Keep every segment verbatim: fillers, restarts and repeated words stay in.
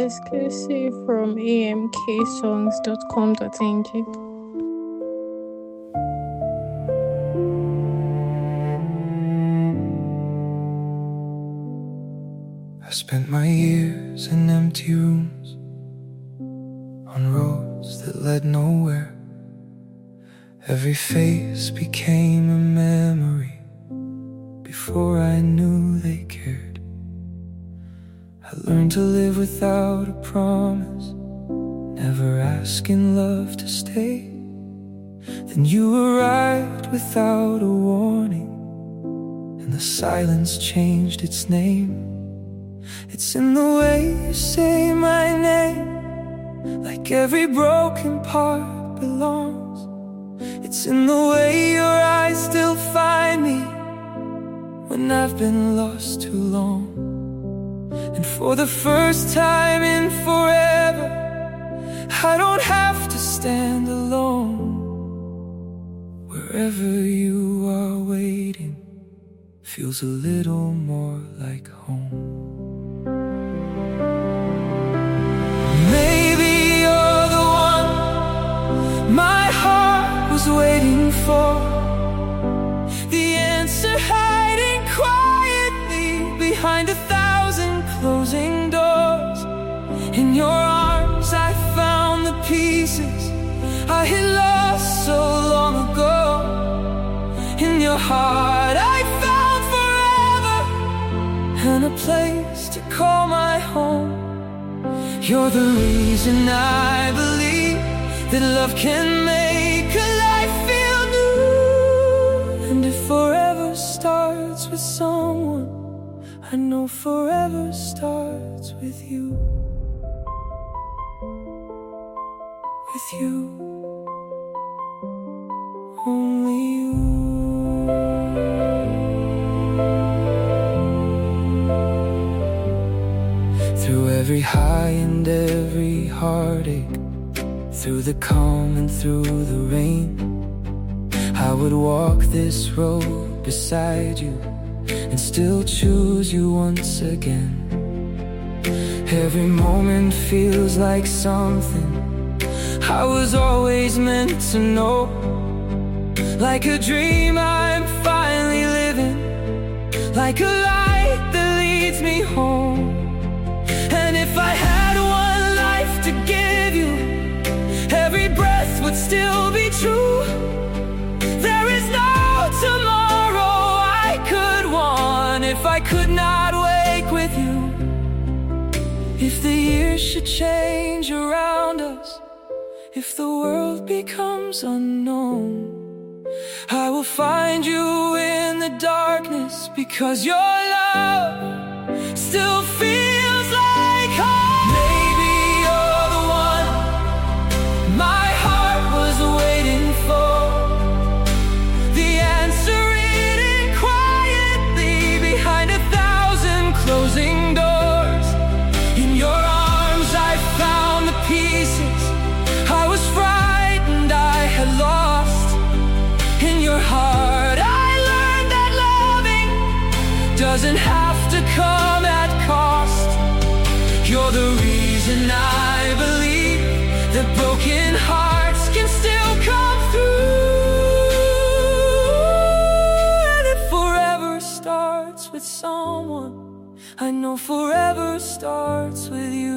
Exclusive from a m k songs dot com dot n g. I spent my years in empty rooms, on roads that led nowhere. Every face became a memory before I knew they cared. I learned to live without a promise, never asking love to stay. Then you arrived without a warning, and the silence changed its name. It's in the way you say my name, like every broken part belongs. It's in the way your eyes still find me when I've been lost too long. And for the first time in forever, I don't have to stand alone. Wherever you are waiting feels a little more like home. Maybe you're the one my heart was waiting for, the answer hiding quietly behind a thousand closing doors. In your arms I found the pieces I had lost so long ago. In your heart I found forever, and a place to call my home. You're the reason I believe that love can make a life feel new. And if forever starts with someone, I know forever starts with you. With you, only you. Through every high and every heartache, through the calm and through the rain, I would walk this road beside you and still choose you once again. Every moment feels like something I was always meant to know, like a dream I'm finally living, like a light that leads me home. And if I had one life to give you, every breath would still be true. There is no tomorrow I could want if I could not wake with you. If the years should change around us, if the world becomes unknown, I will find you in the darkness, because your love still feels like home. Maybe you're the one my heart was waiting for, the answer hidden quietly behind a thousand closing doors. In your arms I found the pieces I was frightened I had lost. In your heart I learned that loving doesn't have to come at cost. You're the reason I believe that broken hearts can still come through. And if forever starts with someone, I know forever starts with you.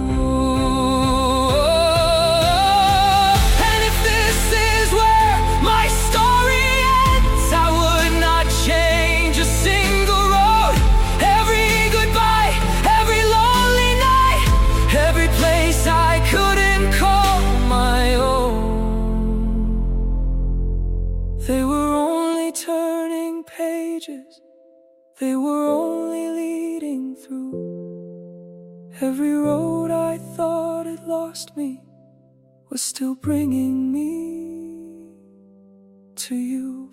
They were only turning pages, they were only leading through. Every road I thought had lost me was still bringing me to you.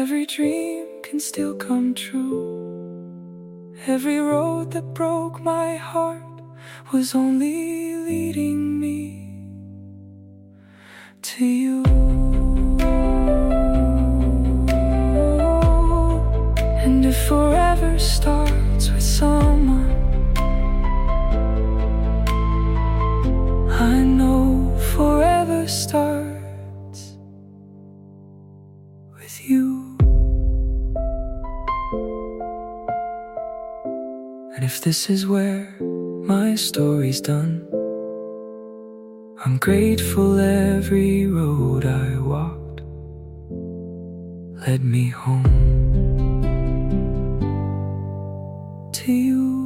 every dream can still come true. Every road that broke my heart was only leading me to you. And if forever starts with someone, I know forever starts with you. And if this is where my story's done, I'm grateful every road I walked led me home to you.